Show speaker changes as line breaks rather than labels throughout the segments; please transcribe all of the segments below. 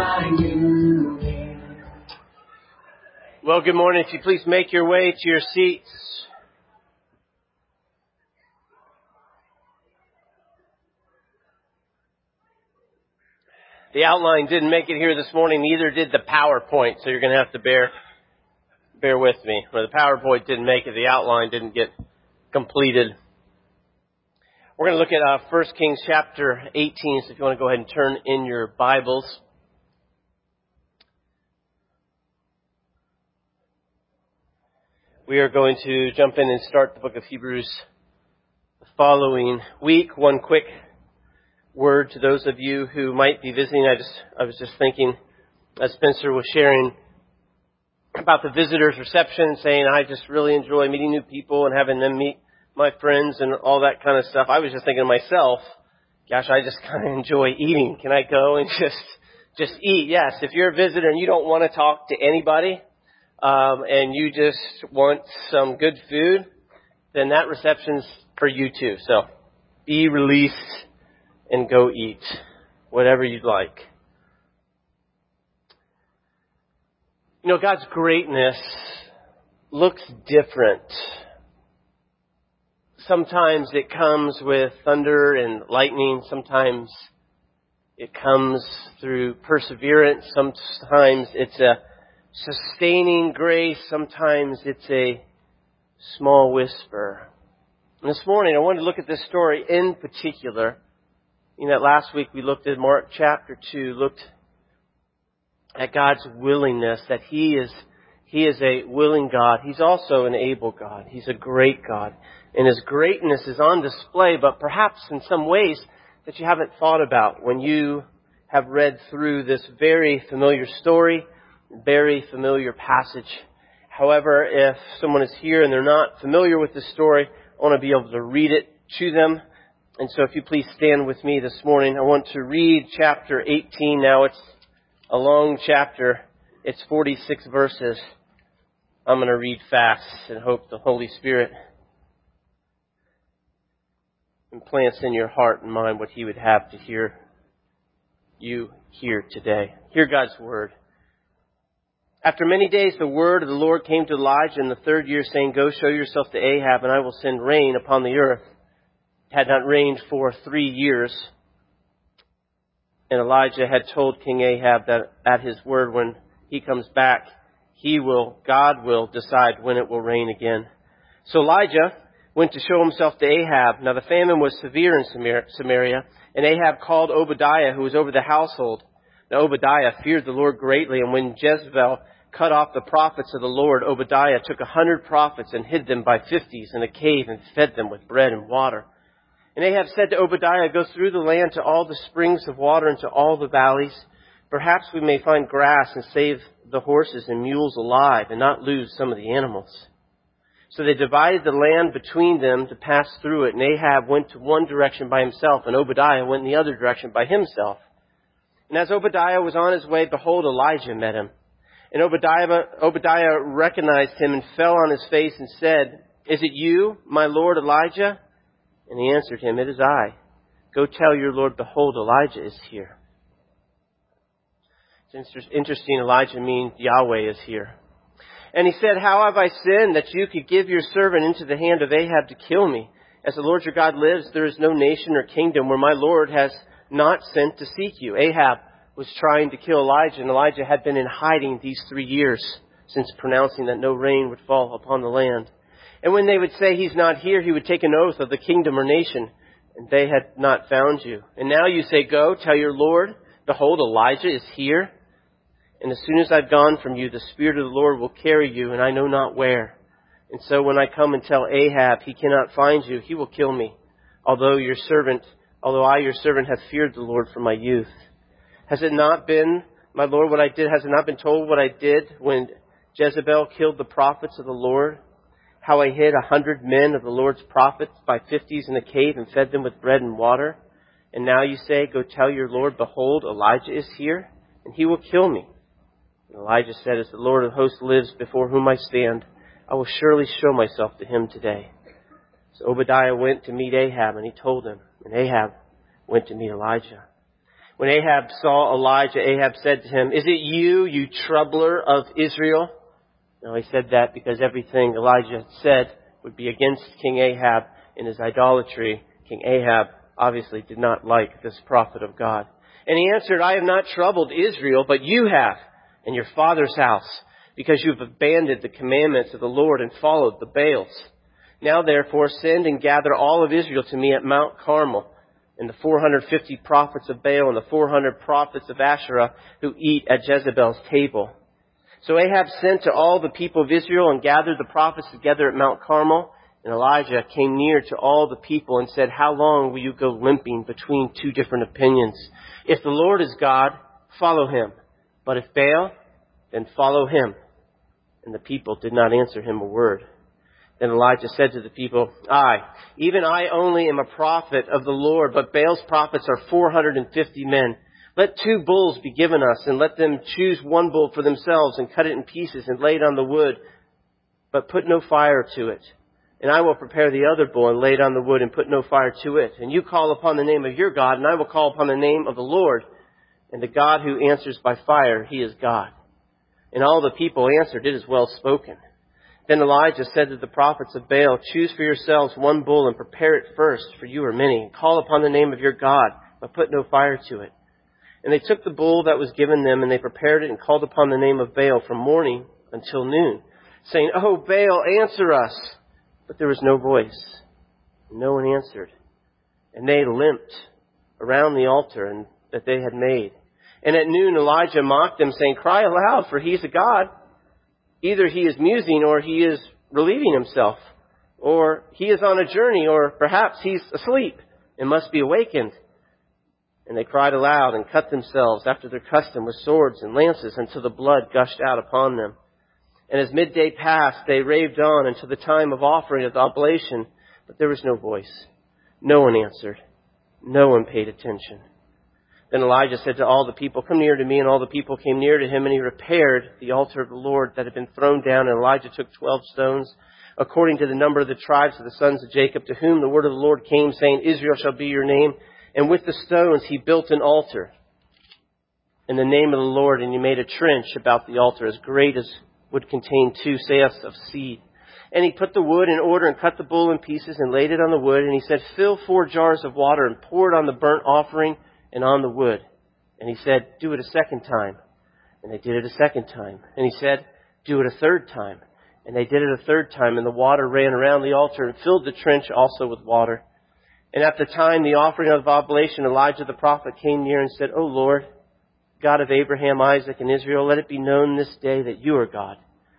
I knew Him.
Well, good morning. If you please make your way to your seats. The outline didn't make it here this morning, neither did the PowerPoint, so you're going to have to bear with me. Well, the PowerPoint didn't make it, the outline didn't get completed. We're going to look at 1 Kings chapter 18, so if you want to go ahead and turn in your Bibles. We are going to jump in and start the book of Hebrews the following week. One quick word to those of you who might be visiting. I was just thinking, as Spencer was sharing about the visitors reception, saying I just really enjoy meeting new people and having them meet my friends and all that kind of stuff. I was just thinking to myself, gosh, I just kind of enjoy eating. Can I go and just eat? Yes, if you're a visitor and you don't want to talk to anybody, and you just want some good food, then that reception's for you too. So be released and go eat whatever you'd like. You know, God's greatness looks different. Sometimes it comes with thunder and lightning. Sometimes it comes through perseverance. Sometimes it's a sustaining grace. Sometimes it's a small whisper. And this morning I wanted to look at this story in particular. You know, last week we looked at Mark chapter 2, looked at God's willingness, that He is a willing God. He's also an able God. He's a great God. And His greatness is on display, but perhaps in some ways that you haven't thought about when you have read through this very familiar story, very familiar passage. However, if someone is here and they're not familiar with this story, I want to be able to read it to them. And so if you please stand with me this morning, I want to read chapter 18 now. It's a long chapter. It's 46 verses. I'm going to read fast and hope the Holy Spirit implants in your heart and mind what He would have to hear you hear today. Hear God's word. After many days, the word of the Lord came to Elijah in the third year, saying, Go show yourself to Ahab, and I will send rain upon the earth. It had not rained for 3 years. And Elijah had told King Ahab that at his word, when he comes back, God will decide when it will rain again. So Elijah went to show himself to Ahab. Now the famine was severe in Samaria, and Ahab called Obadiah, who was over the household. Now Obadiah feared the Lord greatly, and when Jezebel cut off the prophets of the Lord, Obadiah took 100 prophets and hid them by 50s in a cave and fed them with bread and water. And Ahab said to Obadiah, Go through the land to all the springs of water and to all the valleys. Perhaps we may find grass and save the horses and mules alive and not lose some of the animals. So they divided the land between them to pass through it. And Ahab went to one direction by himself, and Obadiah went in the other direction by himself. And as Obadiah was on his way, behold, Elijah met him. And Obadiah recognized him and fell on his face and said, Is it you, my lord Elijah? And he answered him, It is I. Go tell your Lord, behold, Elijah is here. It's interesting, Elijah means Yahweh is here. And he said, How have I sinned that you could give your servant into the hand of Ahab to kill me? As the Lord your God lives, there is no nation or kingdom where my Lord has not sent to seek you. Ahab was trying to kill Elijah, and Elijah had been in hiding these 3 years since pronouncing that no rain would fall upon the land. And when they would say he's not here, he would take an oath of the kingdom or nation, and they had not found you. And now you say, Go, tell your Lord, behold, Elijah is here. And as soon as I've gone from you, the Spirit of the Lord will carry you, and I know not where. And so when I come and tell Ahab he cannot find you, he will kill me, although I, your servant, have feared the Lord from my youth. Has it not been, my Lord, what I did? Has it not been told what I did when Jezebel killed the prophets of the Lord? How I hid 100 men of the Lord's prophets by 50s in a cave and fed them with bread and water? And now you say, Go tell your Lord, behold, Elijah is here, and he will kill me. And Elijah said, As the Lord of hosts lives before whom I stand, I will surely show myself to him today. So Obadiah went to meet Ahab, and he told him, and Ahab went to meet Elijah. When Ahab saw Elijah, Ahab said to him, "Is it you, you troubler of Israel?" Now he said that because everything Elijah said would be against King Ahab in his idolatry. King Ahab obviously did not like this prophet of God. And he answered, "I have not troubled Israel, but you have, and your father's house, because you have abandoned the commandments of the Lord and followed the Baals. Now therefore send and gather all of Israel to me at Mount Carmel, and the 450 prophets of Baal and the 400 prophets of Asherah who eat at Jezebel's table." So Ahab sent to all the people of Israel and gathered the prophets together at Mount Carmel. And Elijah came near to all the people and said, "How long will you go limping between two different opinions? If the Lord is God, follow him. But if Baal, then follow him." And the people did not answer him a word. Then Elijah said to the people, even I only am a prophet of the Lord, but Baal's prophets are 450 men. Let 2 bulls be given us, and let them choose 1 bull for themselves, and cut it in pieces, and lay it on the wood, but put no fire to it. And I will prepare the other bull, and lay it on the wood, and put no fire to it. And you call upon the name of your God, and I will call upon the name of the Lord. And the God who answers by fire, he is God. And all the people answered, "It is well spoken." Then Elijah said to the prophets of Baal, "Choose for yourselves 1 bull, and prepare it first, for you are many. And call upon the name of your God, but put no fire to it." And they took the bull that was given them, and they prepared it and called upon the name of Baal from morning until noon, saying, "Oh, Baal, answer us." But there was no voice. No one answered. And they limped around the altar that they had made. And at noon Elijah mocked them, saying, "Cry aloud, for he is a god. Either he is musing, or he is relieving himself, or he is on a journey, or perhaps he's asleep and must be awakened." And they cried aloud and cut themselves after their custom with swords and lances until the blood gushed out upon them. And as midday passed, they raved on until the time of offering of the oblation, but there was no voice. No one answered. No one paid attention. Then Elijah said to all the people, "Come near to me." And all the people came near to him, and he repaired the altar of the Lord that had been thrown down. And Elijah took 12 stones, according to the number of the tribes of the sons of Jacob, to whom the word of the Lord came, saying, "Israel shall be your name." And with the stones he built an altar in the name of the Lord, and he made a trench about the altar as great as would contain 2 seahs of seed. And he put the wood in order and cut the bull in pieces and laid it on the wood. And he said, "Fill 4 jars of water and pour it on the burnt offering and on the wood." And he said, "Do it a second time." And they did it a second time. And he said, "Do it a third time." And they did it a third time. And the water ran around the altar and filled the trench also with water. And at the time the offering of oblation, Elijah the prophet came near and said, "O Lord, God of Abraham, Isaac, and Israel, let it be known this day that you are God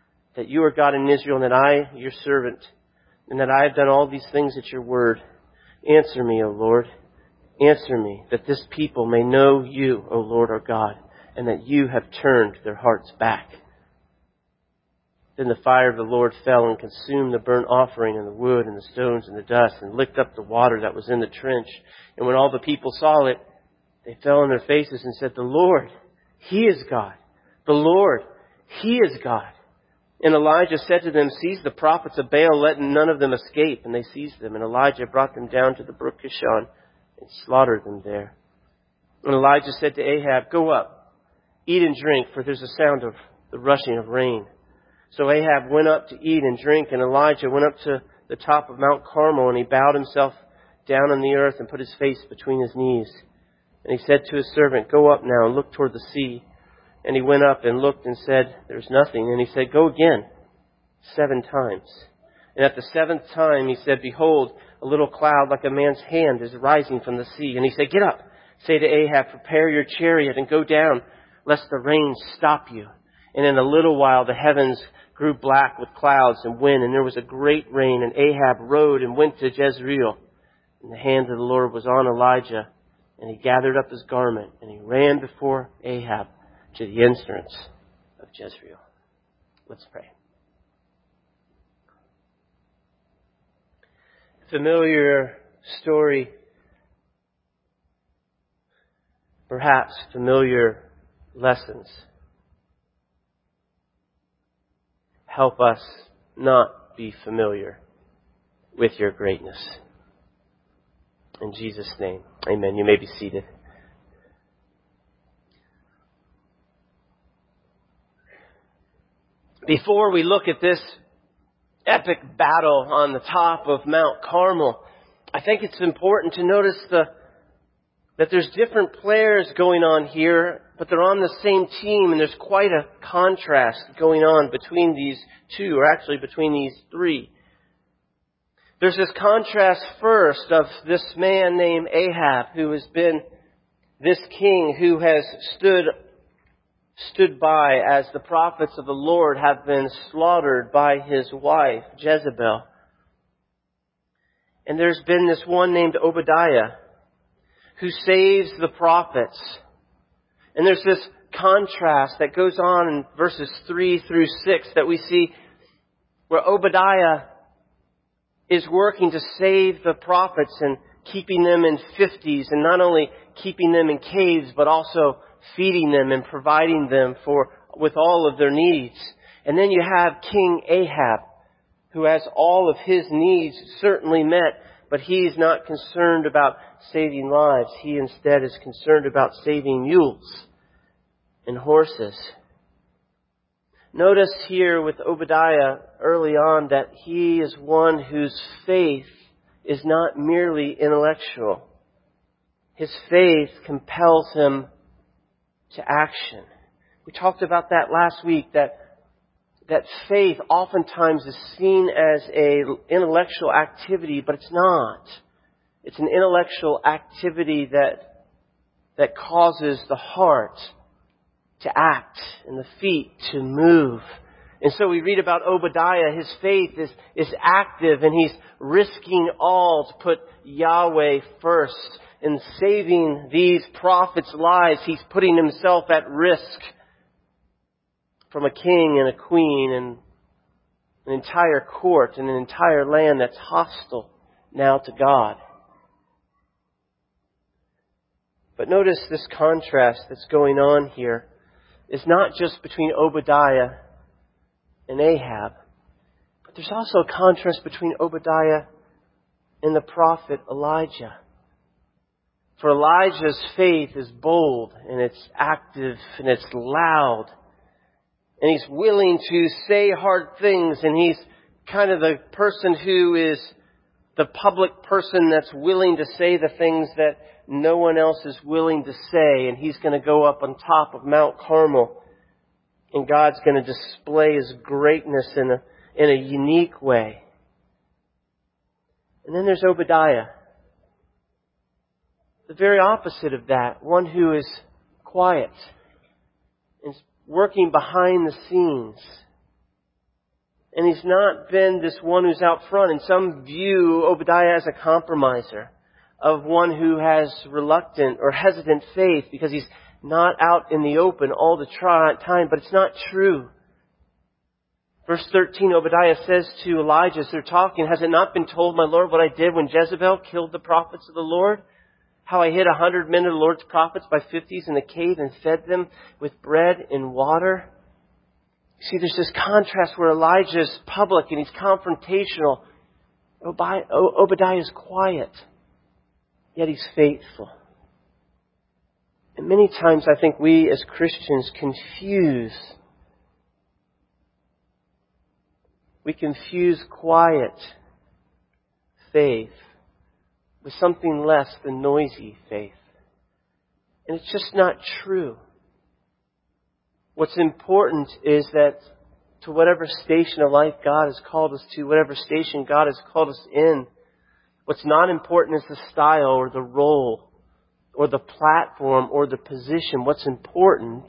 in Israel, and that I, your servant, and that I have done all these things at your word. Answer me, O Lord, answer me, that this people may know you, O Lord our God, and that you have turned their hearts back." Then the fire of the Lord fell and consumed the burnt offering and the wood and the stones and the dust, and licked up the water that was in the trench. And when all the people saw it, they fell on their faces and said, "The Lord, he is God. The Lord, he is God." And Elijah said to them, "Seize the prophets of Baal, let none of them escape." And they seized them. And Elijah brought them down to the brook Kishon and slaughtered them there. And Elijah said to Ahab, "Go up, eat and drink, for there's a sound of the rushing of rain." So Ahab went up to eat and drink, and Elijah went up to the top of Mount Carmel, and he bowed himself down on the earth and put his face between his knees. And he said to his servant, "Go up now and look toward the sea." And he went up and looked and said, "There's nothing." And he said, "Go again 7 times. And at the 7th time he said, Behold, a little cloud like a man's hand is rising from the sea. And he said, Get up, say to Ahab, prepare your chariot and go down, lest the rain stop you. And in a little while the heavens grew black with clouds and wind, and there was a great rain. And Ahab rode and went to Jezreel. And the hand of the Lord was on Elijah. And he gathered up his garment, and he ran before Ahab to the entrance of Jezreel. Let's pray. Familiar story, perhaps familiar lessons. Help us not be familiar with your greatness. In Jesus' name, amen. You may be seated. Before we look at this epic battle on the top of Mount Carmel, I think it's important to notice that there's different players going on here, but they're on the same team, and there's quite a contrast going on between these two, or actually between these three. There's this contrast first of this man named Ahab, who has been this king who has stood by as the prophets of the Lord have been slaughtered by his wife, Jezebel. And there's been this one named Obadiah who saves the prophets. And there's this contrast that goes on in verses 3 through 6 that we see where Obadiah is working to save the prophets and keeping them in 50s, and not only keeping them in caves, but also feeding them and providing them with all of their needs. And then you have King Ahab, who has all of his needs certainly met, but he's not concerned about saving lives. He instead is concerned about saving mules and horses. Notice here with Obadiah early on that he is one whose faith is not merely intellectual. His faith compels him to action. We talked about that last week, that faith oftentimes is seen as an intellectual activity, but it's not. It's an intellectual activity that causes the heart to act and the feet to move. And so we read about Obadiah. His faith is active, and he's risking all to put Yahweh first. In saving these prophets' lives, he's putting himself at risk from a king and a queen and an entire court and an entire land that's hostile now to God. But notice this contrast that's going on here is not just between Obadiah and Ahab, but there's also a contrast between Obadiah and the prophet Elijah. For Elijah's faith is bold, and it's active, and it's loud. And he's willing to say hard things, and he's kind of the person who is the public person that's willing to say the things that no one else is willing to say. And he's going to go up on top of Mount Carmel, and God's going to display His greatness in a unique way. And then there's Obadiah, the very opposite of that, one who is quiet and working behind the scenes. And he's not been this one who's out front. And some view Obadiah as a compromiser, of one who has reluctant or hesitant faith because he's not out in the open all the time. But it's not true. Verse 13, Obadiah says to Elijah as they're talking, "Has it not been told, my Lord, what I did when Jezebel killed the prophets of the Lord? How I hid 100 men of the Lord's prophets by 50s in the cave and fed them with bread and water?" See, there's this contrast where Elijah's public and he's confrontational. Obadiah is quiet, yet he's faithful. And many times I think we as Christians confuse quiet faith with something less than noisy faith. And it's just not true. What's important is that to whatever station of life God has called us to, whatever station God has called us in, what's not important is the style or the role or the platform or the position. What's important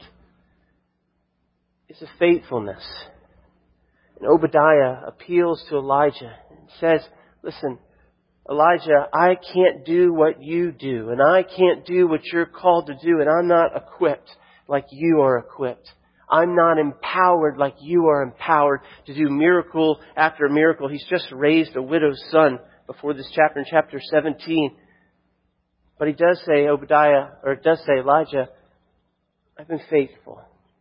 is the faithfulness. And Obadiah appeals to Elijah and says, "Listen, Elijah, I can't do what you do, and I can't do what you're called to do, and I'm not equipped like you are equipped. I'm not empowered like you are empowered to do miracle after miracle." He's just raised a widow's son before this chapter, in chapter 17. But he does say, Elijah, I've been faithful.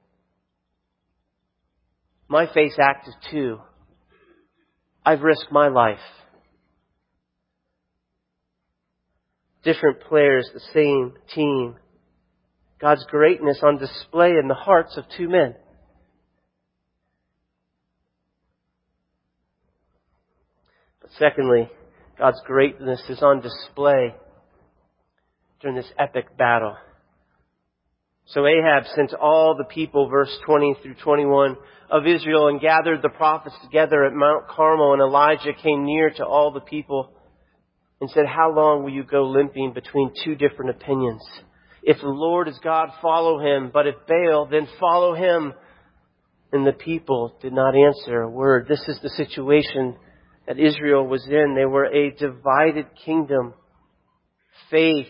My faith's active too. I've risked my life. Different players, the same team. God's greatness on display in the hearts of two men. Secondly, God's greatness is on display during this epic battle. So Ahab sent all the people, verse 20 through 21, of Israel and gathered the prophets together at Mount Carmel. And Elijah came near to all the people and said, "How long will you go limping between two different opinions? If the Lord is God, follow him. But if Baal, then follow him." And the people did not answer a word. This is the situation that Israel was in. They were a divided kingdom. Faith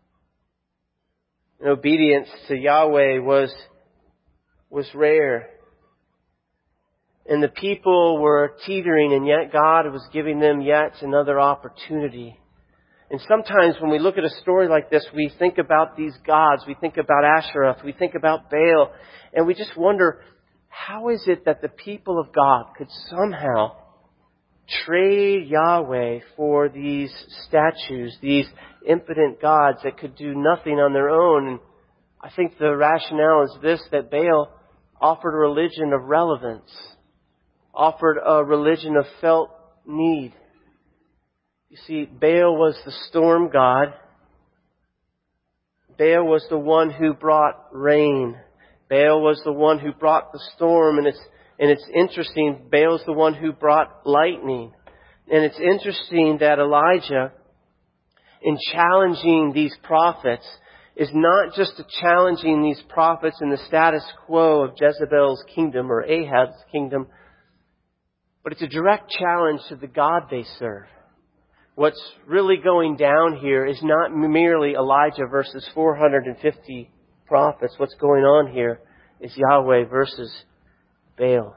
and obedience to Yahweh was rare. And the people were teetering, and yet God was giving them yet another opportunity. And sometimes when we look at a story like this, we think about these gods. We think about Asherah. We think about Baal. And we just wonder, how is it that the people of God could somehow trade Yahweh for these statues, these impotent gods that could do nothing on their own? And I think the rationale is this, that Baal offered a religion of relevance, offered a religion of felt need. You see, Baal was the storm god. Baal was the one who brought rain. Baal was the one who brought the storm. And it's interesting, Baal's the one who brought lightning. And it's interesting that Elijah, in challenging these prophets, is not just challenging these prophets in the status quo of Jezebel's kingdom or Ahab's kingdom, but it's a direct challenge to the God they serve. What's really going down here is not merely Elijah versus 450 prophets. What's going on here is Yahweh versus Baal.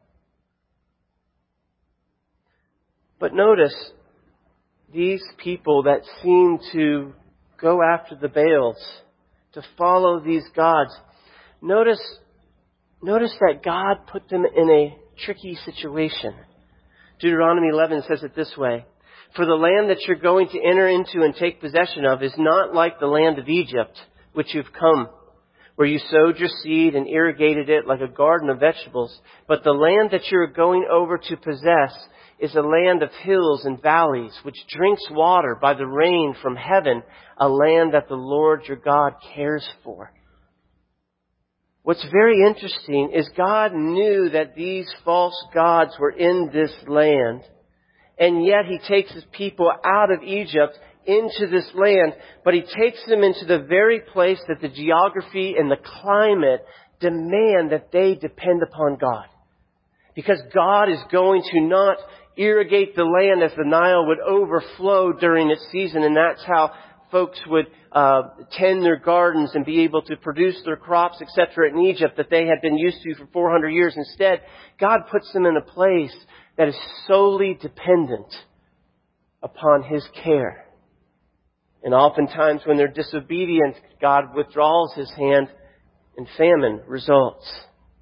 But notice, these people that seem to go after the Baals, to follow these gods, notice that God put them in a tricky situation. Deuteronomy 11 says it this way: "For the land that you're going to enter into and take possession of is not like the land of Egypt, which you've come, where you sowed your seed and irrigated it like a garden of vegetables. But the land that you're going over to possess is a land of hills and valleys, which drinks water by the rain from heaven, a land that the Lord your God cares for." What's very interesting is God knew that these false gods were in this land, and yet He takes His people out of Egypt into this land, but He takes them into the very place that the geography and the climate demand that they depend upon God. Because God is going to not irrigate the land as the Nile would overflow during its season, and that's how folks would tend their gardens and be able to produce their crops, etc. in Egypt that they had been used to for 400 years. Instead, God puts them in a place that is solely dependent upon His care. And oftentimes when they're disobedient, God withdraws His hand and famine results.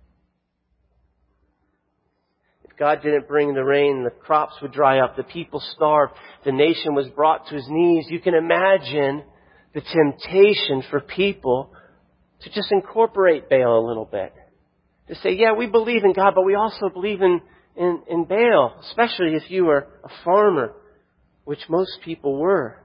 God didn't bring the rain, the crops would dry up, the people starved, the nation was brought to its knees. You can imagine the temptation for people to just incorporate Baal a little bit. To say, yeah, we believe in God, but we also believe in Baal, especially if you were a farmer, which most people were.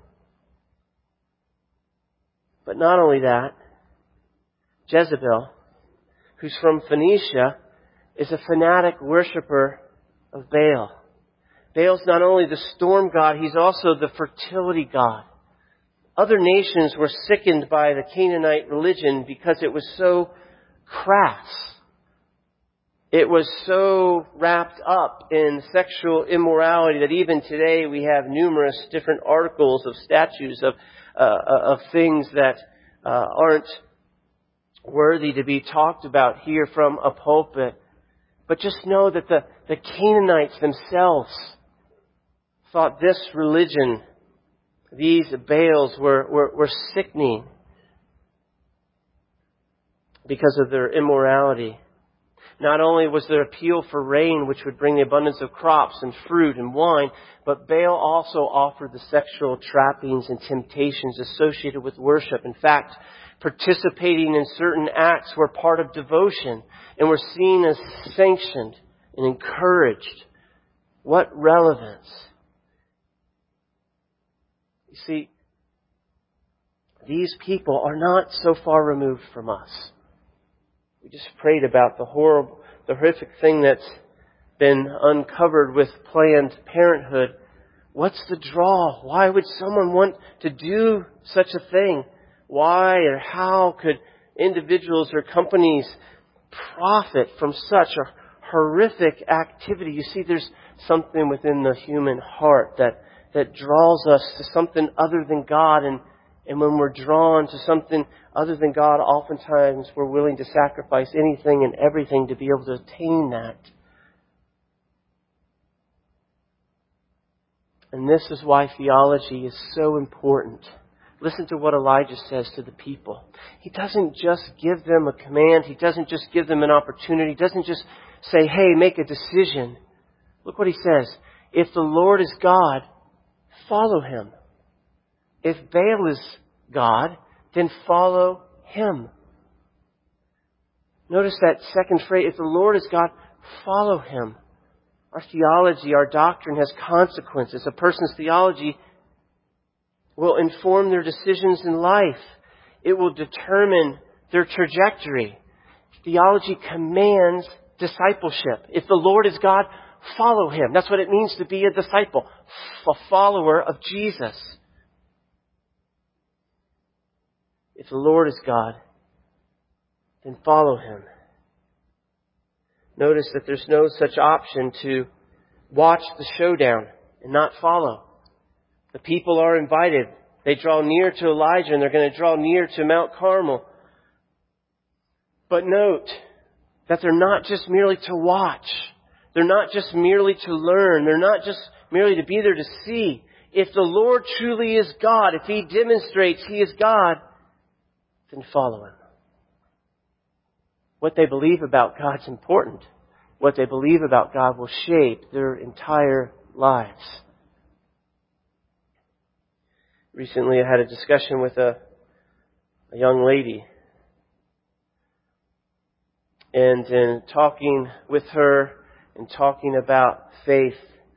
But not only that, Jezebel, who's from Phoenicia, is a fanatic worshiper of Baal. Baal's not only the storm god, he's also the fertility god. Other nations were sickened by the Canaanite religion because it was so crass. It was so wrapped up in sexual immorality that even today we have numerous different articles of statues of things that aren't worthy to be talked about here from a pulpit. But just know that the Canaanites themselves thought this religion, these Baals, were sickening because of their immorality. Not only was there appeal for rain, which would bring the abundance of crops and fruit and wine, but Baal also offered the sexual trappings and temptations associated with worship. In fact, participating in certain acts were part of devotion and were seen as sanctioned and encouraged. What relevance You see, these people are not so far removed from us. We just prayed about the horrific thing that's been uncovered with Planned Parenthood. What's the draw? Why would someone want to do such a thing? Why or how could individuals or companies profit from such a horrific activity? You see, there's something within the human heart that draws us to something other than God. And when we're drawn to something other than God, oftentimes we're willing to sacrifice anything and everything to be able to attain that. And this is why theology is so important. Listen to what Elijah says to the people. He doesn't just give them a command. He doesn't just give them an opportunity. He doesn't just say, hey, make a decision. Look what he says. If the Lord is God, follow Him. If Baal is God, then follow him. Notice that second phrase, if the Lord is God, follow Him. Our theology, our doctrine has consequences. A person's theology will inform their decisions in life. It will determine their trajectory. Theology commands discipleship. If the Lord is God, follow Him. That's what it means to be a disciple, a follower of Jesus. If the Lord is God, then follow Him. Notice that there's no such option to watch the showdown and not follow. The people are invited. They draw near to Elijah and they're going to draw near to Mount Carmel. But note that they're not just merely to watch. They're not just merely to learn. They're not just merely to be there to see. If the Lord truly is God, if He demonstrates He is God, then follow Him. What they believe about God's important. What they believe about God will shape their entire lives. Recently I had a discussion with a young lady. And in talking with her and talking about faith,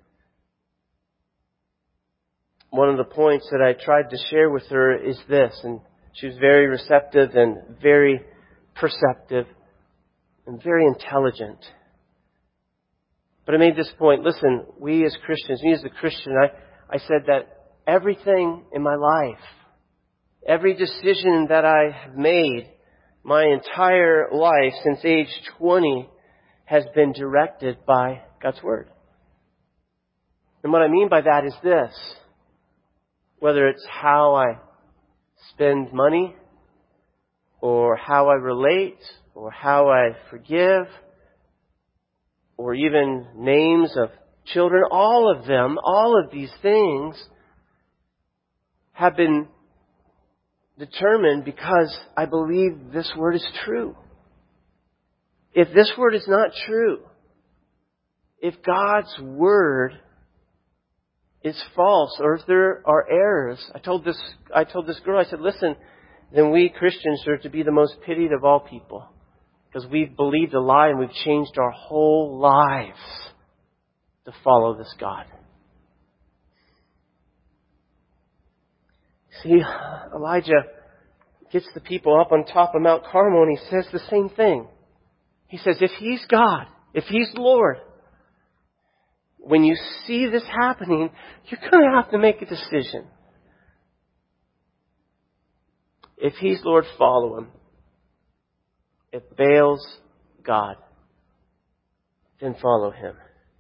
one of the points that I tried to share with her is this, and she was very receptive and very perceptive and very intelligent. But I made this point, listen, we as Christians, me as a Christian, I said that everything in my life, every decision that I have made, my entire life since age 20 has been directed by God's Word. And what I mean by that is this. Whether it's how I spend money, or how I relate, or how I forgive, or even names of children, all of them, all of these things have been determined because I believe this Word is true. If this Word is not true, if God's Word is false, or if there are errors, I told this girl, I said, listen, then we Christians are to be the most pitied of all people. Because we've believed a lie and we've changed our whole lives to follow this God. See, Elijah gets the people up on top of Mount Carmel and he says the same thing. He says, if He's God, if He's Lord, when you see this happening, you're going to have to make a decision. If He's Lord, follow Him. If Baal's God, then follow Him.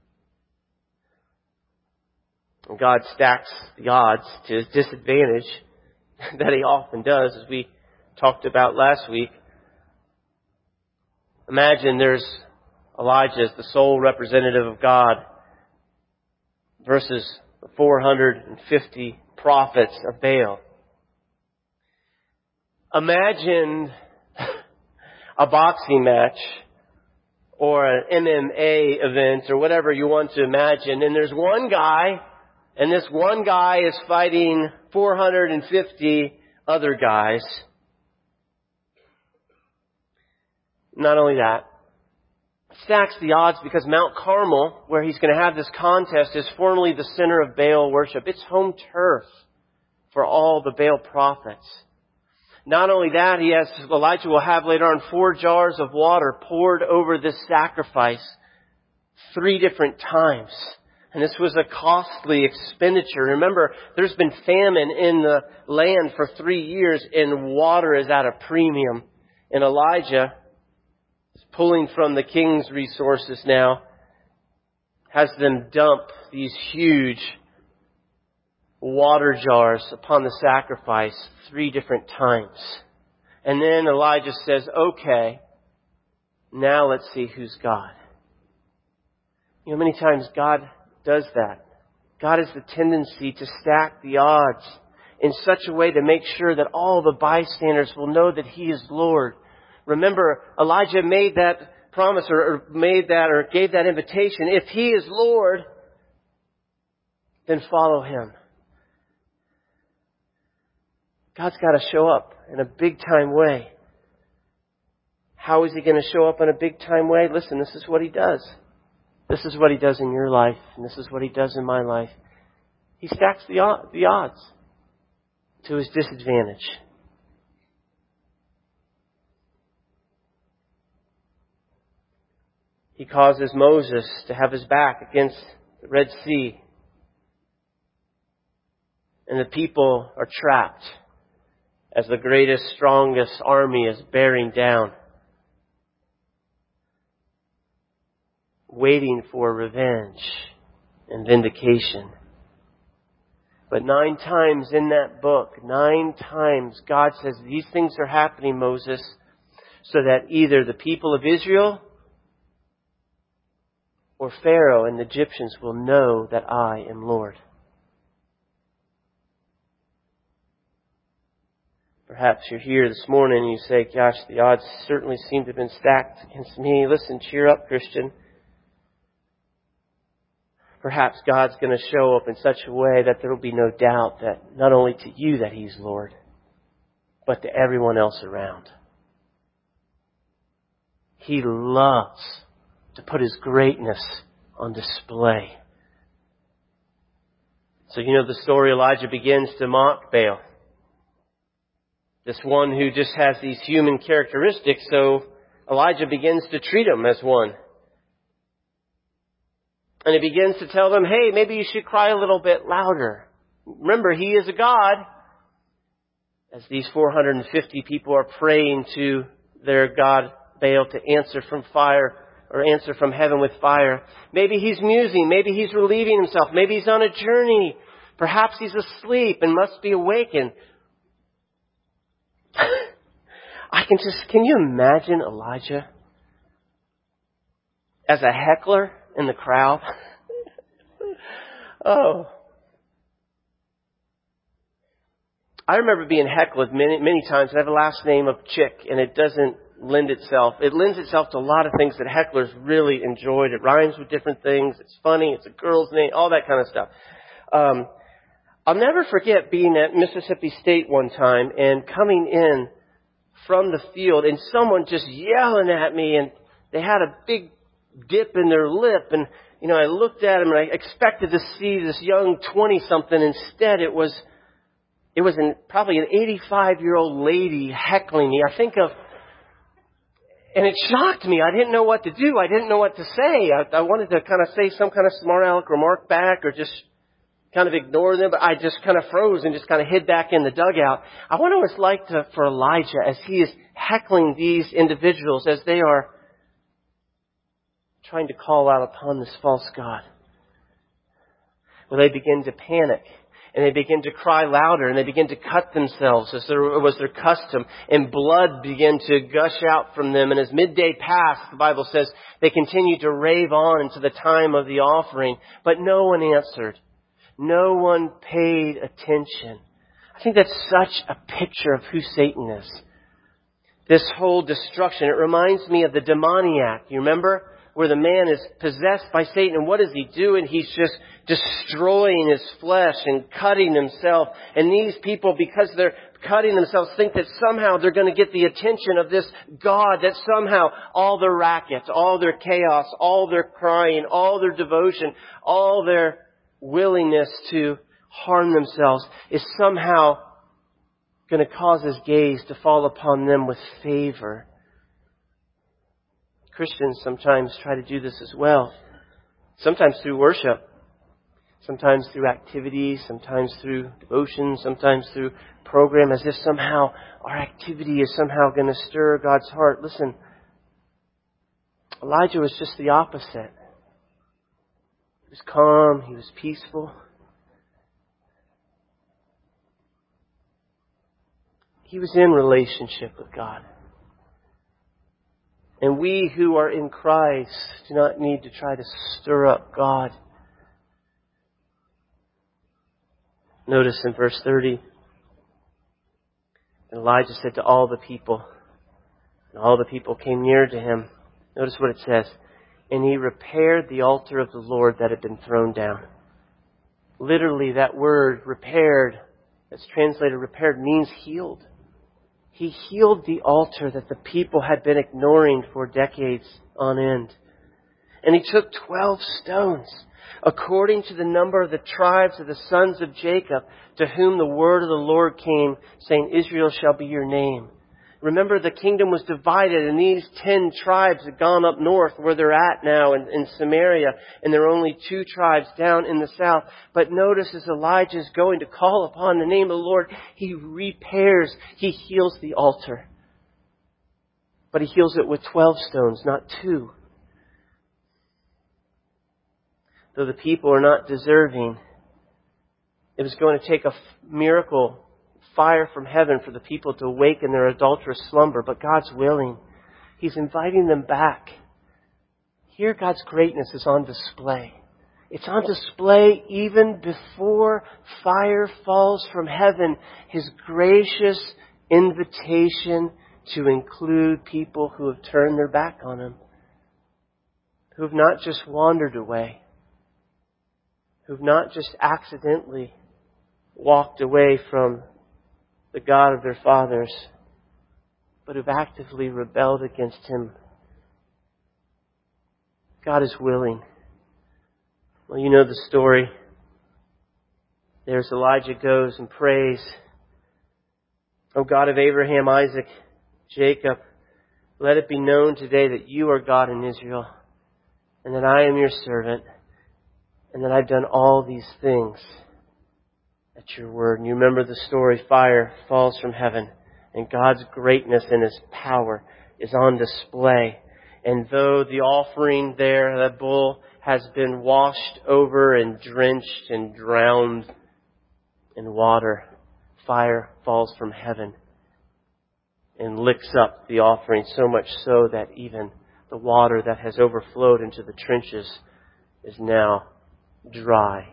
And God stacks the odds to His disadvantage that He often does, as we talked about last week. Imagine there's Elijah as the sole representative of God versus the 450 prophets of Baal. Imagine a boxing match or an MMA event or whatever you want to imagine. And there's one guy, and this one guy is fighting 450 other guys. Not only that, stacks the odds because Mount Carmel, where he's going to have this contest, is formerly the center of Baal worship. It's home turf for all the Baal prophets. Not only that, Elijah will have later on 4 jars of water poured over this sacrifice 3 different times. And this was a costly expenditure. Remember, there's been famine in the land for 3 years and water is at a premium. And Elijah is pulling from the king's resources now, has them dump these huge water jars upon the sacrifice 3 different times. And then Elijah says, okay, now let's see who's God. You know, many times God does that. God has the tendency to stack the odds in such a way to make sure that all the bystanders will know that He is Lord. Remember, Elijah made that promise or gave that invitation. If He is Lord, then follow Him. God's got to show up in a big time way. How is He going to show up in a big time way? Listen, this is what He does. This is what He does in your life, and this is what He does in my life. He stacks the odds to His disadvantage. He causes Moses to have his back against the Red Sea. And the people are trapped as the greatest, strongest army is bearing down, waiting for revenge and vindication. But 9 times in that book, 9 times God says, these things are happening, Moses, so that either the people of Israel or Pharaoh and the Egyptians will know that I am Lord. Perhaps you're here this morning and you say, gosh, the odds certainly seem to have been stacked against me. Listen, cheer up, Christian. Perhaps God's going to show up in such a way that there will be no doubt that not only to you that He's Lord, but to everyone else around. He loves to put His greatness on display. So you know the story, Elijah begins to mock Baal. This one who just has these human characteristics, so Elijah begins to treat him as one. And he begins to tell them, hey, maybe you should cry a little bit louder. Remember, he is a God. As these 450 people are praying to their God Baal to answer from fire or answer from heaven with fire. Maybe he's musing. Maybe he's relieving himself. Maybe he's on a journey. Perhaps he's asleep and must be awakened. Can you imagine Elijah as a heckler in the crowd? Oh. I remember being heckled many times. I have a last name of Chick, and it doesn't lend itself. It lends itself to a lot of things that hecklers really enjoyed. It rhymes with different things. It's funny. It's a girl's name. All that kind of stuff. I'll never forget being at Mississippi State one time and coming in from the field and someone just yelling at me, and they had a big dip in their lip, and I looked at him and I expected to see this young 20-something. Instead, it was probably an 85-year-old lady heckling me. And it shocked me. I didn't know what to do. I didn't know what to say. I wanted to kind of say some kind of smart aleck remark back or just kind of ignore them, but I just kind of froze and just kind of hid back in the dugout. I wonder what it's like for Elijah as he is heckling these individuals as they are trying to call out upon this false god. Well, they begin to panic, and they begin to cry louder, and they begin to cut themselves as was their custom, and blood began to gush out from them. And as midday passed, the Bible says, they continued to rave on into the time of the offering, but no one answered. No one paid attention. I think that's such a picture of who Satan is. This whole destruction, it reminds me of the demoniac. You remember? Where the man is possessed by Satan, and what does he do? And he's just destroying his flesh and cutting himself. And these people, because they're cutting themselves, think that somehow they're going to get the attention of this God, that somehow all their racket, all their chaos, all their crying, all their devotion, all their willingness to harm themselves is somehow going to cause His gaze to fall upon them with favor. Christians sometimes try to do this as well. Sometimes through worship. Sometimes through activities. Sometimes through devotion. Sometimes through program. As if somehow our activity is somehow going to stir God's heart. Listen. Elijah was just the opposite. He was calm. He was peaceful. He was in relationship with God. And we who are in Christ do not need to try to stir up God. Notice in verse 30, Elijah said to all the people, and all the people came near to him. Notice what it says. And he repaired the altar of the Lord that had been thrown down. Literally, that word repaired, that's translated repaired, means healed. He healed the altar that the people had been ignoring for decades on end. And he took 12 stones, according to the number of the tribes of the sons of Jacob, to whom the word of the Lord came, saying, Israel shall be your name. Remember, the kingdom was divided, and these 10 tribes had gone up north where they're at now in Samaria, and there are only 2 tribes down in the south. But notice as Elijah is going to call upon the name of the Lord, he repairs, he heals the altar. But he heals it with 12 stones, not 2. Though the people are not deserving, it was going to take a miracle, fire from heaven for the people to awaken their adulterous slumber. But God's willing. He's inviting them back. Here God's greatness is on display. It's on display even before fire falls from heaven. His gracious invitation to include people who have turned their back on Him. Who have not just wandered away. Who have not just accidentally walked away from the God of their fathers, but who've actively rebelled against Him. God is willing. Well, you know the story. There's Elijah goes and prays. O God of Abraham, Isaac, Jacob, let it be known today that you are God in Israel, and that I am your servant, and that I've done all these things at your word. And you remember the story, fire falls from heaven, and God's greatness and His power is on display. And though the offering there, that bull, has been washed over and drenched and drowned in water, fire falls from heaven and licks up the offering, so much so that even the water that has overflowed into the trenches is now dry.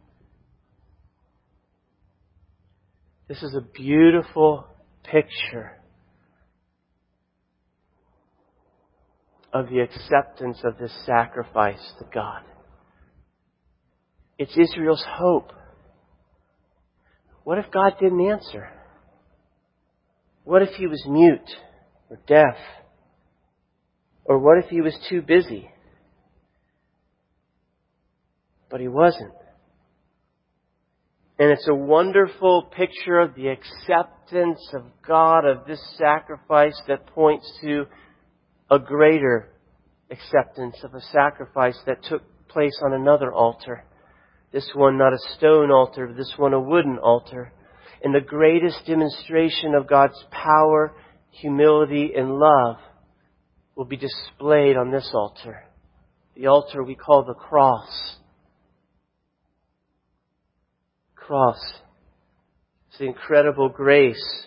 This is a beautiful picture of the acceptance of this sacrifice to God. It's Israel's hope. What if God didn't answer? What if He was mute or deaf? Or what if He was too busy? But He wasn't. And it's a wonderful picture of the acceptance of God of this sacrifice that points to a greater acceptance of a sacrifice that took place on another altar. This one not a stone altar, but this one a wooden altar. And the greatest demonstration of God's power, humility, and love will be displayed on this altar. The altar we call the cross. Cross. It's the incredible grace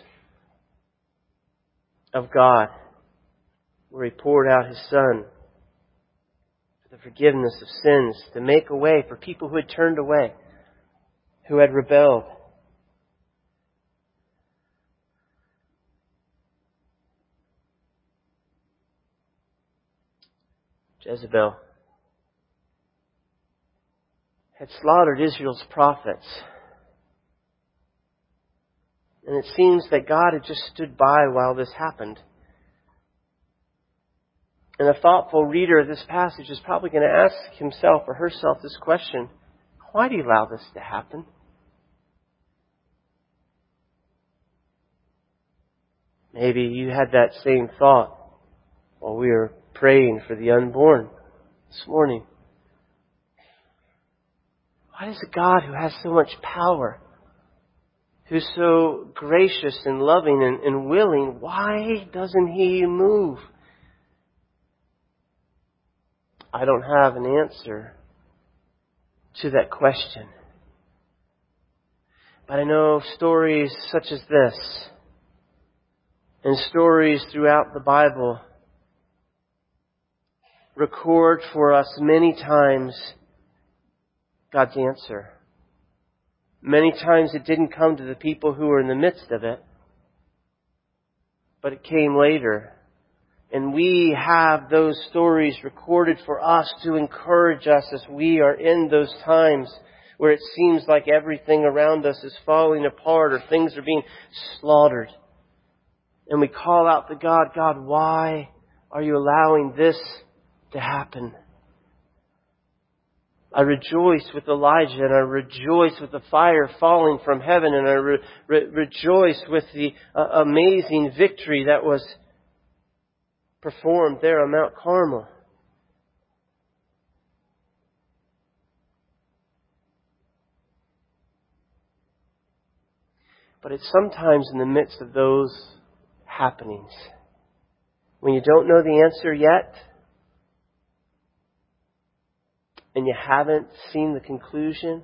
of God, where He poured out His Son for the forgiveness of sins, to make a way for people who had turned away, who had rebelled. Jezebel had slaughtered Israel's prophets. And it seems that God had just stood by while this happened. And a thoughtful reader of this passage is probably going to ask himself or herself this question: why do you allow this to happen? Maybe you had that same thought while we were praying for the unborn this morning. Why does a God who has so much power, who's so gracious and loving and willing, why doesn't He move? I don't have an answer to that question. But I know stories such as this, and stories throughout the Bible, record for us many times God's answer. Many times it didn't come to the people who were in the midst of it, but it came later. And we have those stories recorded for us to encourage us as we are in those times where it seems like everything around us is falling apart or things are being slaughtered. And we call out to God, God, why are you allowing this to happen? I rejoice with Elijah, and I rejoice with the fire falling from heaven, and I rejoice with the amazing victory that was performed there on Mount Carmel. But it's sometimes in the midst of those happenings, when you don't know the answer yet, and you haven't seen the conclusion,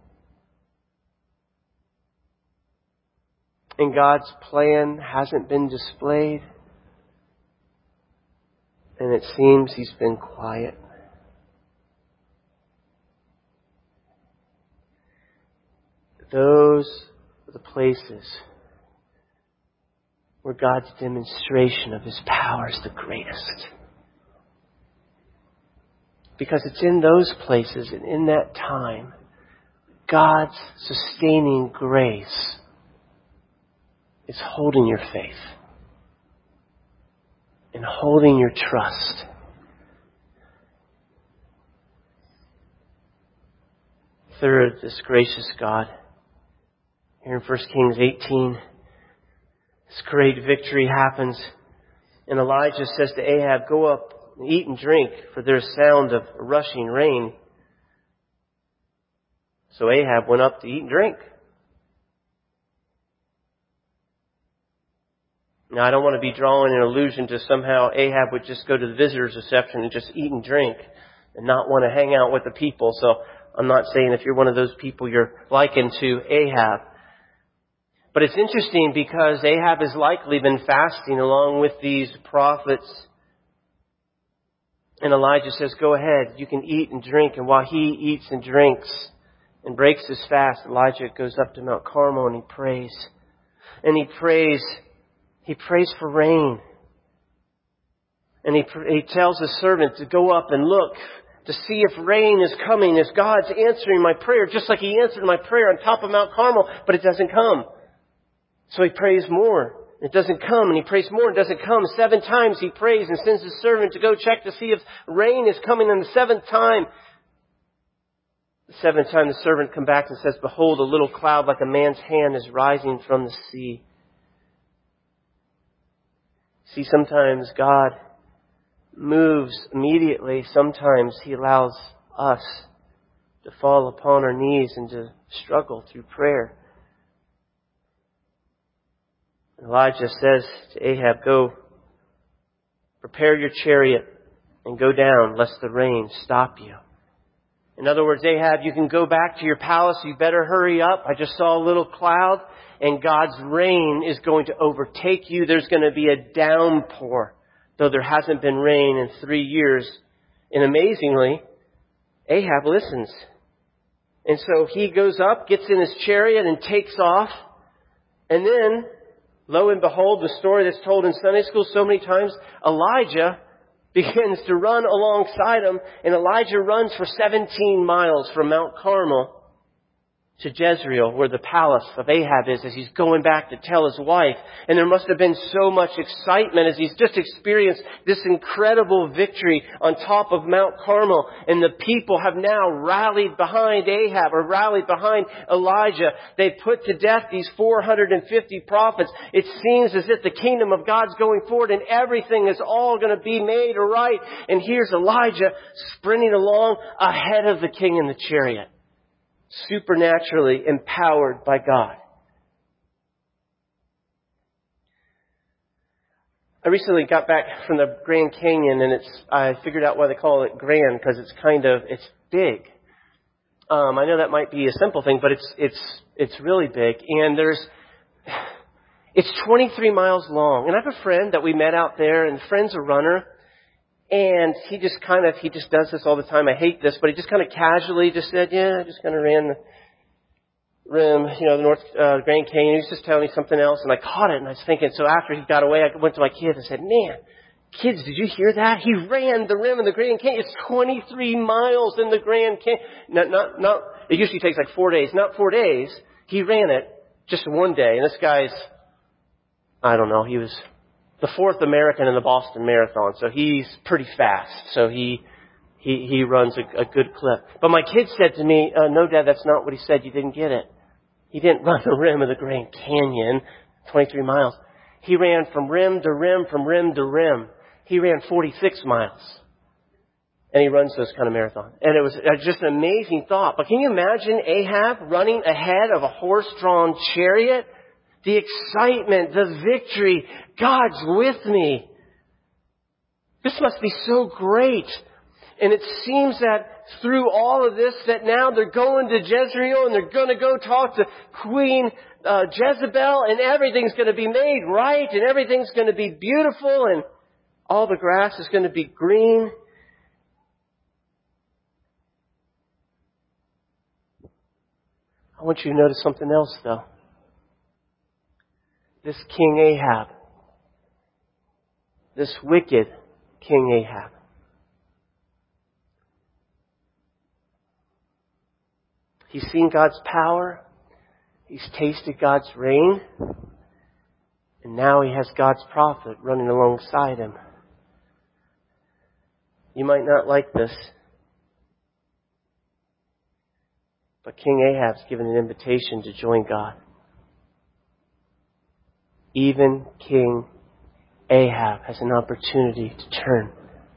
and God's plan hasn't been displayed, and it seems He's been quiet. Those are the places where God's demonstration of His power is the greatest. Because it's in those places and in that time, God's sustaining grace is holding your faith and holding your trust. Third, this gracious God. Here in 1 Kings 18, this great victory happens. And Elijah says to Ahab, go up and eat and drink, for there's sound of rushing rain. So Ahab went up to eat and drink. Now, I don't want to be drawing an allusion to somehow Ahab would just go to the visitor's reception and just eat and drink and not want to hang out with the people. So I'm not saying if you're one of those people, you're likened to Ahab. But it's interesting because Ahab has likely been fasting along with these prophets. And Elijah says, go ahead, you can eat and drink. And while he eats and drinks and breaks his fast, Elijah goes up to Mount Carmel and he prays. And he prays for rain. And he tells his servant to go up and look to see if rain is coming, if God's answering my prayer, just like He answered my prayer on top of Mount Carmel, but it doesn't come. So he prays more. It doesn't come, and he prays more. It doesn't come. 7 times he prays and sends his servant to go check to see if rain is coming. And the 7th time, the servant comes back and says, behold, a little cloud like a man's hand is rising from the sea. See, sometimes God moves immediately. Sometimes He allows us to fall upon our knees and to struggle through prayer. Elijah says to Ahab, go, prepare your chariot and go down, lest the rain stop you. In other words, Ahab, you can go back to your palace. You better hurry up. I just saw a little cloud, and God's rain is going to overtake you. There's going to be a downpour, though there hasn't been rain in 3 years. And amazingly, Ahab listens. And so he goes up, gets in his chariot, and takes off. And then, lo and behold, the story that's told in Sunday school so many times, Elijah begins to run alongside him, and Elijah runs for 17 miles from Mount Carmel to Jezreel, where the palace of Ahab is, as he's going back to tell his wife. And there must have been so much excitement as he's just experienced this incredible victory on top of Mount Carmel. And the people have now rallied behind Ahab, or rallied behind Elijah. They've put to death these 450 prophets. It seems as if the kingdom of God's going forward and everything is all going to be made right. And here's Elijah sprinting along ahead of the king in the chariot, supernaturally empowered by God. I recently got back from the Grand Canyon, and I figured out why they call it Grand, because it's big. I know that might be a simple thing, but it's really big. And it's 23 miles long. And I have a friend that we met out there, and the friend's a runner. And he just does this all the time. I hate this, but he just kind of casually just said, yeah, I just kind of ran the rim, the North Grand Canyon. He was just telling me something else, and I caught it, and I was thinking, so after he got away, I went to my kids and said, man, kids, did you hear that? He ran the rim of the Grand Canyon. It's 23 miles in the Grand Canyon. Not, it usually takes like 4 days. Not 4 days. He ran it just one day. And this guy's, I don't know, he was the fourth American in the Boston Marathon, so he's pretty fast. So he runs a good clip. But my kid said to me, no, Dad, that's not what he said. You didn't get it. He didn't run the rim of the Grand Canyon, 23 miles. He ran from rim to rim, from rim to rim. He ran 46 miles. And he runs those kind of marathons. And it was just an amazing thought. But can you imagine Ahab running ahead of a horse-drawn chariot? The excitement, the victory. God's with me. This must be so great. And it seems that through all of this, that now they're going to Jezreel and they're going to go talk to Queen Jezebel, and everything's going to be made right, and everything's going to be beautiful, and all the grass is going to be green. I want you to notice something else, though. This King Ahab, this wicked King Ahab, he's seen God's power, he's tasted God's reign, and now he has God's prophet running alongside him. You might not like this, but King Ahab's given an invitation to join God. Even King Ahab has an opportunity to turn.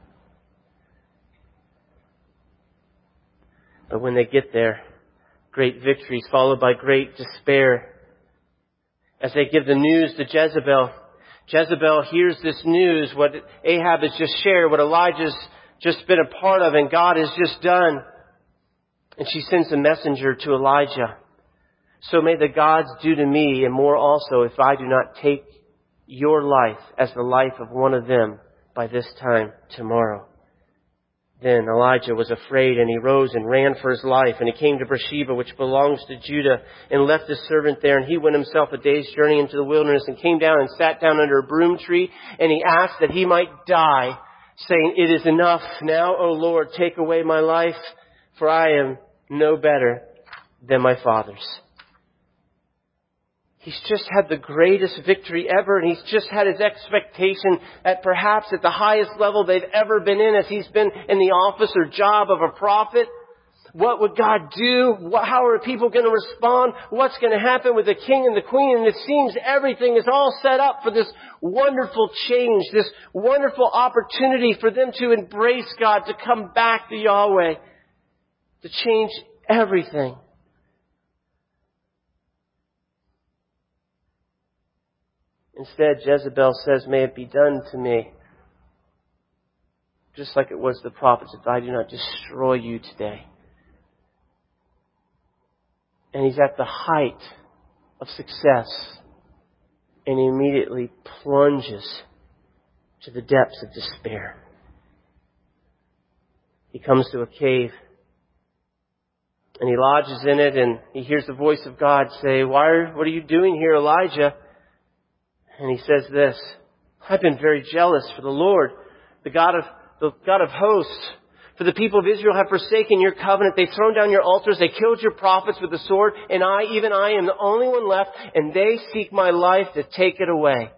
But when they get there, great victories followed by great despair. As they give the news to Jezebel, Jezebel hears this news, what Ahab has just shared, what Elijah's just been a part of and God has just done. And she sends a messenger to Elijah. So may the gods do to me and more also if I do not take your life as the life of one of them by this time tomorrow. Then Elijah was afraid, and he rose and ran for his life. And he came to Beersheba, which belongs to Judah, and left his servant there. And he went himself a day's journey into the wilderness and came down and sat down under a broom tree. And he asked that he might die, saying, "It is enough now, O Lord, take away my life, for I am no better than my fathers." He's just had the greatest victory ever, and he's just had his expectation at perhaps at the highest level they've ever been in, as he's been in the office or job of a prophet. What would God do? How are people going to respond? What's going to happen with the king and the queen? And it seems everything is all set up for this wonderful change, this wonderful opportunity for them to embrace God, to come back to Yahweh, to change everything. Instead, Jezebel says, "May it be done to me, just like it was the prophets, if I do not destroy you today." And he's at the height of success, and he immediately plunges to the depths of despair. He comes to a cave, and he lodges in it, and he hears the voice of God say, what are you doing here, Elijah? And he says this, "I've been very jealous for the Lord, the God of hosts, For the people of Israel have forsaken your covenant. They've thrown down your altars. They killed your prophets with the sword. And I, even I, am the only one left. And they seek my life to take it away.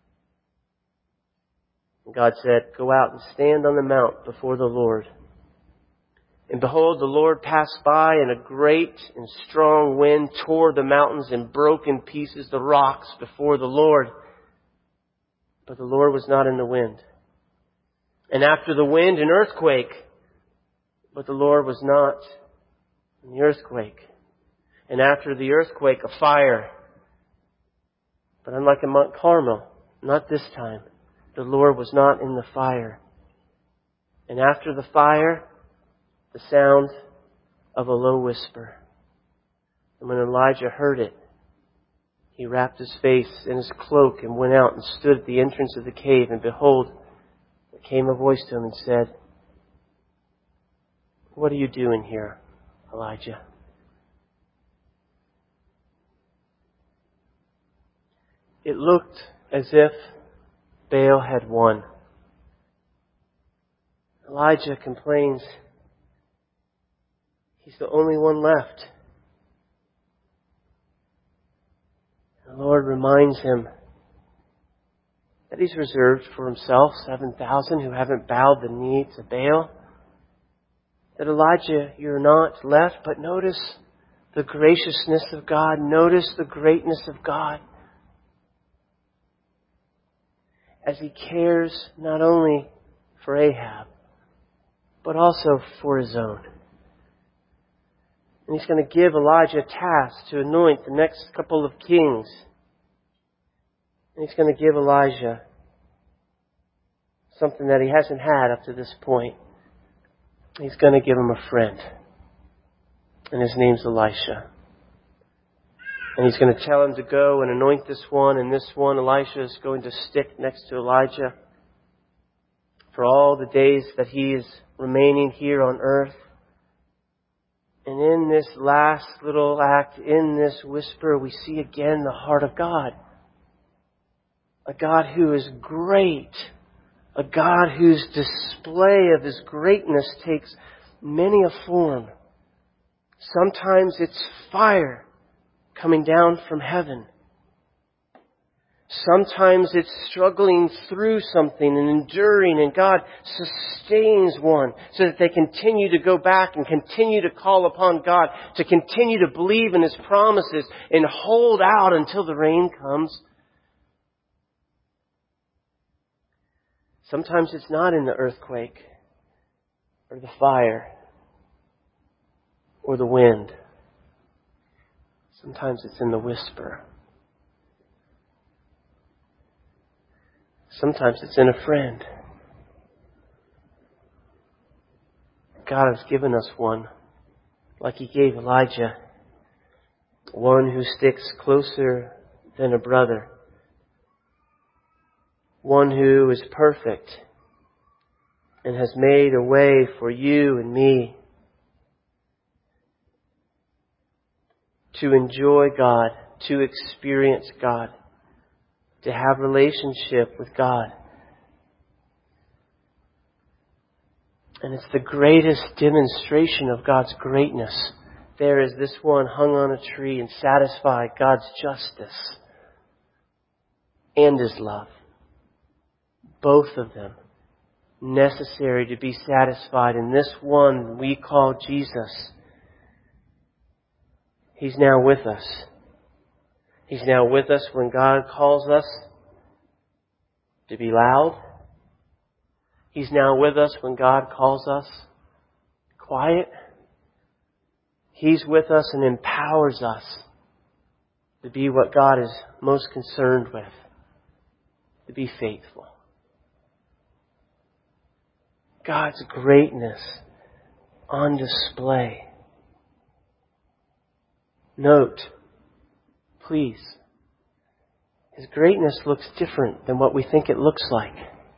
And God said, go out and stand on the mount before the Lord. And behold, the Lord passed by, and a great and strong wind tore the mountains and broke in pieces the rocks before the Lord. But the Lord was not in the wind. And after the wind, an earthquake. But the Lord was not in the earthquake. And after the earthquake, a fire. But unlike in Mount Carmel, not this time, the Lord was not in the fire. And after the fire, the sound of a low whisper. And when Elijah heard it, he wrapped his face in his cloak and went out and stood at the entrance of the cave. And behold, there came a voice to him and said, what are you doing here, Elijah? It looked as if Baal had won. Elijah complains, he's the only one left. The Lord reminds him that He's reserved for Himself 7,000 who haven't bowed the knee to Baal. That Elijah, you're not left, but notice the graciousness of God. Notice the greatness of God. As He cares not only for Ahab, but also for His own. And He's going to give Elijah a task to anoint the next couple of kings. And He's going to give Elijah something that he hasn't had up to this point. He's going to give him a friend. And his name's Elisha. And He's going to tell him to go and anoint this one. And this one, Elisha, is going to stick next to Elijah for all the days that he is remaining here on earth. And in this last little act, in this whisper, we see again the heart of God. A God who is great. A God whose display of His greatness takes many a form. Sometimes it's fire coming down from heaven. Sometimes it's struggling through something and enduring, and God sustains one so that they continue to go back and continue to call upon God, to continue to believe in His promises and hold out until the rain comes. Sometimes it's not in the earthquake or the fire or the wind. Sometimes it's in the whisper. Sometimes it's in a friend. God has given us one, like He gave Elijah, one who sticks closer than a brother. One who is perfect and has made a way for you and me to enjoy God, to experience God, to have relationship with God. And it's the greatest demonstration of God's greatness. There is this one hung on a tree and satisfied God's justice and His love. Both of them necessary to be satisfied. And this one we call Jesus, He's now with us. He's now with us when God calls us to be loud. He's now with us when God calls us quiet. He's with us and empowers us to be what God is most concerned with, to be faithful. God's greatness on display. Note, please, His greatness looks different than what we think it looks like.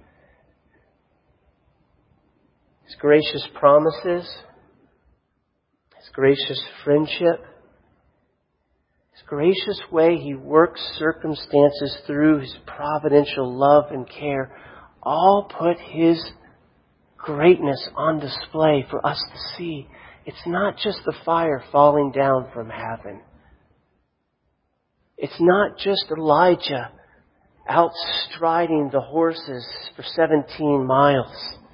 His gracious promises, His gracious friendship, His gracious way He works circumstances through His providential love and care, all put His greatness on display for us to see. It's not just the fire falling down from heaven. It's not just Elijah outstriding the horses for 17 miles.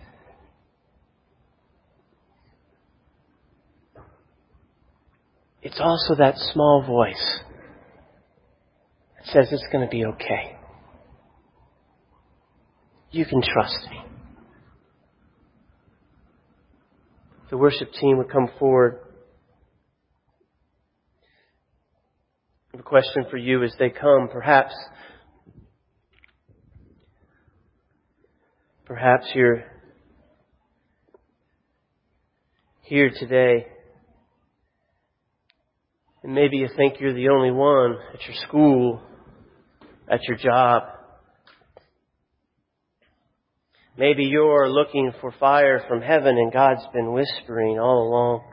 It's also that small voice that says it's going to be okay. You can trust me. The worship team would come forward. The question for you as they come, perhaps you're here today and maybe you think you're the only one at your school, at your job. Maybe you're looking for fire from heaven and God's been whispering all along.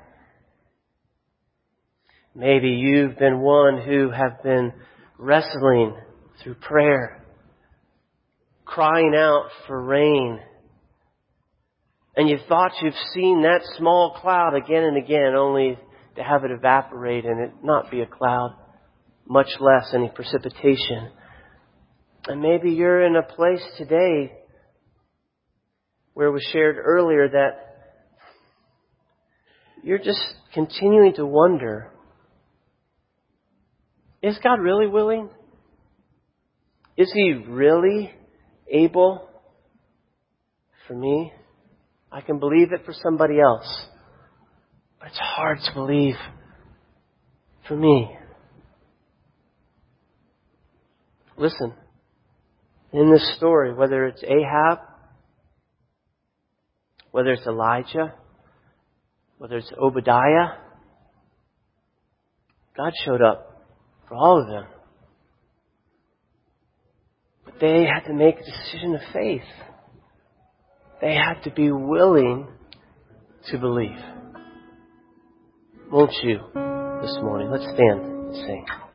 Maybe you've been one who have been wrestling through prayer, crying out for rain. And you thought you've seen that small cloud again and again, only to have it evaporate and it not be a cloud, much less any precipitation. And maybe you're in a place today where it was shared earlier that you're just continuing to wonder, is God really willing? Is He really able for me? I can believe it for somebody else, but it's hard to believe for me. Listen, in this story, whether it's Ahab, whether it's Elijah, whether it's Obadiah, God showed up for all of them. But they had to make a decision of faith. They had to be willing to believe. Won't you this morning? Let's stand and sing.